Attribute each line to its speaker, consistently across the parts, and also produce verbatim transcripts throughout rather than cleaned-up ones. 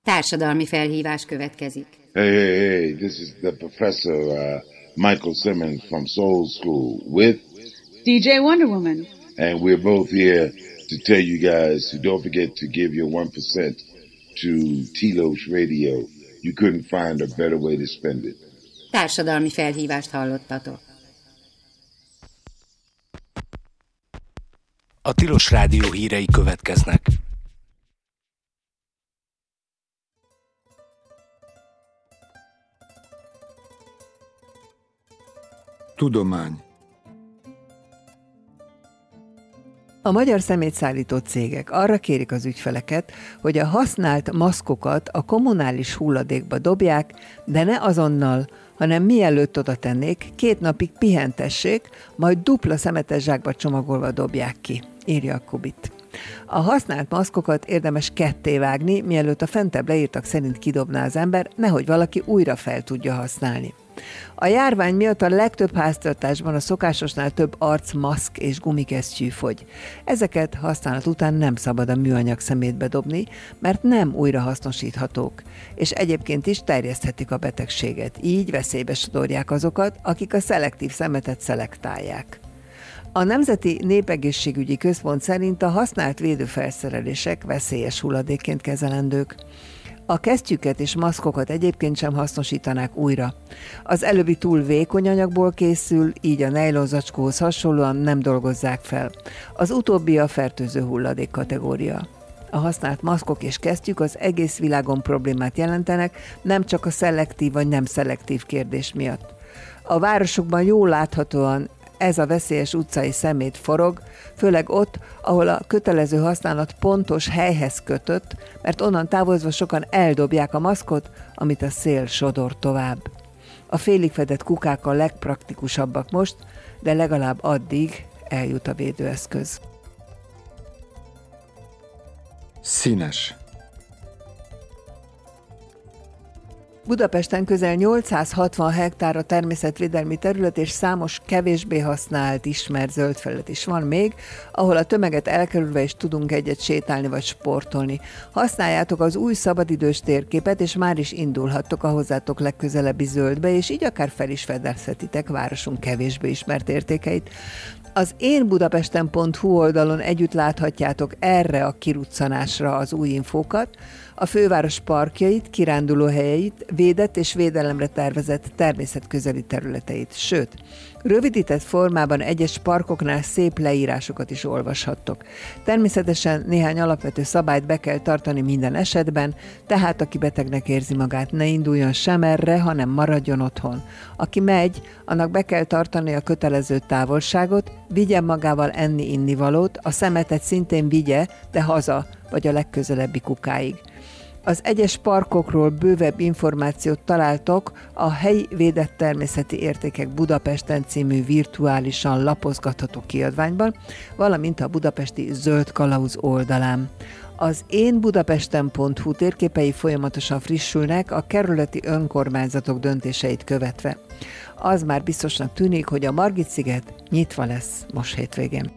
Speaker 1: Társadalmi felhívás következik.
Speaker 2: Hey, hey, hey, this is the professor uh, Michael Simmons from Soul School with
Speaker 3: D J Wonder Woman.
Speaker 2: And we're both here to tell you guys to don't forget to give your one percent to Telos Radio. You couldn't find a better way to spend it.
Speaker 1: Társadalmi felhívást hallottatok.
Speaker 4: A Tilos Rádió hírei következnek.
Speaker 5: Tudomány.
Speaker 6: A magyar szemétszállító cégek arra kérik az ügyfeleket, hogy a használt maszkokat a kommunális hulladékba dobják, de ne azonnal, hanem mielőtt oda tennék, két napig pihentessék, majd dupla szemetes zsákba csomagolva dobják ki, írja a Kubit. A használt maszkokat érdemes ketté vágni, mielőtt a fentebb leírtak szerint kidobná az ember, nehogy valaki újra fel tudja használni. A járvány miatt a legtöbb háztartásban a szokásosnál több arcmaszk és gumikesztyű fogy. Ezeket használat után nem szabad a műanyag szemétbe dobni, mert nem újrahasznosíthatók, és egyébként is terjeszthetik a betegséget. Így veszélybe sodorják azokat, akik a szelektív szemetet szelektálják. A Nemzeti Népegészségügyi Központ szerint a használt védőfelszerelések veszélyes hulladékként kezelendők. A kesztyűket és maszkokat egyébként sem hasznosítanák újra. Az előbbi túl vékony anyagból készül, így a nejlonzacskóhoz hasonlóan nem dolgozzák fel. Az utóbbi a fertőző hulladék kategória. A használt maszkok és kesztyűk az egész világon problémát jelentenek, nem csak a szelektív vagy nem szelektív kérdés miatt. A városokban jól láthatóan ez a veszélyes utcai szemét forog, főleg ott, ahol a kötelező használat pontos helyhez kötött, mert onnan távozva sokan eldobják a maszkot, amit a szél sodor tovább. A félig fedett kukák a legpraktikusabbak most, de legalább addig eljut a védőeszköz.
Speaker 5: Színes.
Speaker 6: Budapesten közel nyolcszázhatvan hektár a természetvédelmi terület, és számos kevésbé használt, ismert zöldfelület is van még, ahol a tömeget elkerülve is tudunk egyet sétálni vagy sportolni. Használjátok az új szabadidős térképet, és már is indulhattok a hozzátok legközelebbi zöldbe, és így akár fel is fedezhetitek városunk kevésbé ismert értékeit. Az én budapesten pont hu oldalon együtt láthatjátok erre a kiruccanásra az új infókat, a főváros parkjait, kirándulóhelyeit, védett és védelemre tervezett természetközeli területeit. Sőt, rövidített formában egyes parkoknál szép leírásokat is olvashattok. Természetesen néhány alapvető szabályt be kell tartani minden esetben, tehát aki betegnek érzi magát, ne induljon sem erre, hanem maradjon otthon. Aki megy, annak be kell tartani a kötelező távolságot, vigyen magával enni-innivalót, a szemetet szintén vigye, de haza, vagy a legközelebbi kukáig. Az egyes parkokról bővebb információt találtok a Helyi Védett Természeti Értékek Budapesten című virtuálisan lapozgatható kiadványban, valamint a budapesti Zöld Kalauz oldalán. Az én budapesten pont hu térképei folyamatosan frissülnek a kerületi önkormányzatok döntéseit követve. Az már biztosnak tűnik, hogy a Margit-sziget nyitva lesz most hétvégén.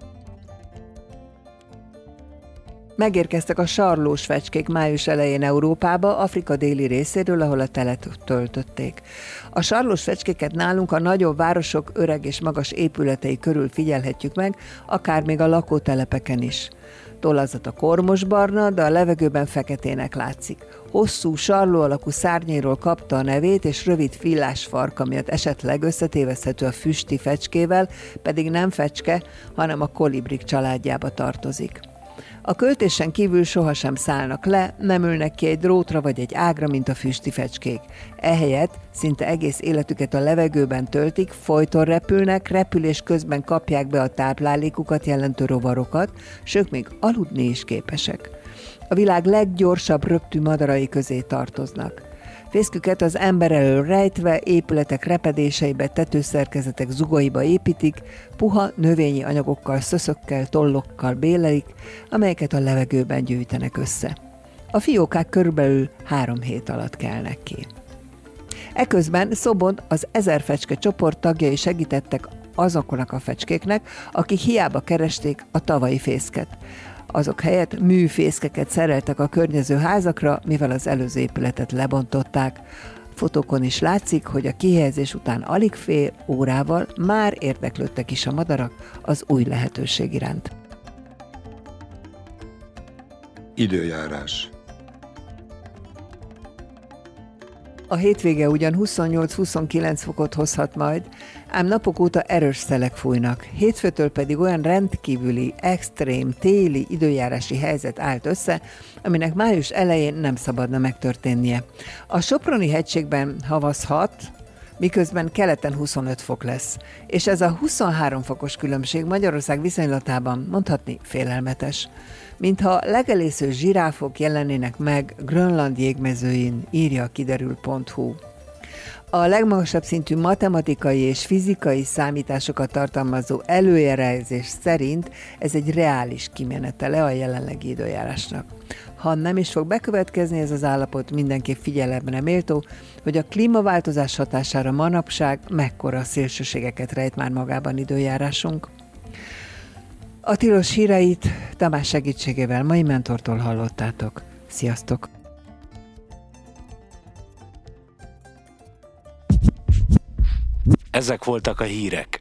Speaker 6: Megérkeztek a sarlós fecskék május elején Európába, Afrika déli részéről, ahol a telet töltötték. A sarlós fecskéket nálunk a nagyobb városok öreg és magas épületei körül figyelhetjük meg, akár még a lakótelepeken is. Tollazata kormosbarna, de a levegőben feketének látszik. Hosszú, sarló alakú szárnyairól kapta a nevét, és rövid fillás farka miatt esetleg összetéveszthető a füsti fecskével, pedig nem fecske, hanem a kolibrik családjába tartozik. A költésen kívül sohasem szállnak le, nem ülnek ki egy drótra vagy egy ágra, mint a füsti fecskék. Ehelyett szinte egész életüket a levegőben töltik, folyton repülnek, repülés közben kapják be a táplálékukat jelentő rovarokat, sők még aludni is képesek. A világ leggyorsabb röptű madarai közé tartoznak. Fészküket az ember elől rejtve, épületek repedéseibe, tetőszerkezetek zugaiba építik, puha növényi anyagokkal, szöszökkel, tollokkal bélelik, amelyeket a levegőben gyűjtenek össze. A fiókák körülbelül három hét alatt kelnek ki. Eközben Szobon az Ezer Fecske csoport tagjai segítettek azoknak a fecskéknek, akik hiába keresték a tavalyi fészket. Azok helyett műfészkeket szereltek a környező házakra, mivel az előző épületet lebontották. Fotókon is látszik, hogy a kihelyezés után alig fél órával már érdeklődtek is a madarak az új lehetőség iránt.
Speaker 5: Időjárás.
Speaker 6: A hétvége ugyan huszonnyolc-huszonkilenc fokot hozhat majd, ám napok óta erős szelek fújnak. Hétfőtől pedig olyan rendkívüli, extrém, téli időjárási helyzet állt össze, aminek május elején nem szabadna megtörténnie. A Soproni hegységben havazhat, miközben keleten huszonöt fok lesz. És ez a huszonhárom fokos különbség Magyarország viszonylatában mondhatni félelmetes. Mintha legelésző zsiráfok jelennének meg Grönland jégmezőin, írja a kiderül pont hu. A legmagasabb szintű matematikai és fizikai számításokat tartalmazó előjelezés szerint ez egy reális kimenetele a jelenlegi időjárásnak. Ha nem is fog bekövetkezni ez az állapot, mindenképp figyelemre méltó, hogy a klímaváltozás hatására manapság mekkora szélsőségeket rejt már magában időjárásunk. A tilos híreit Tamás segítségével mai mentortól hallottátok. Sziasztok!
Speaker 4: Ezek voltak a hírek.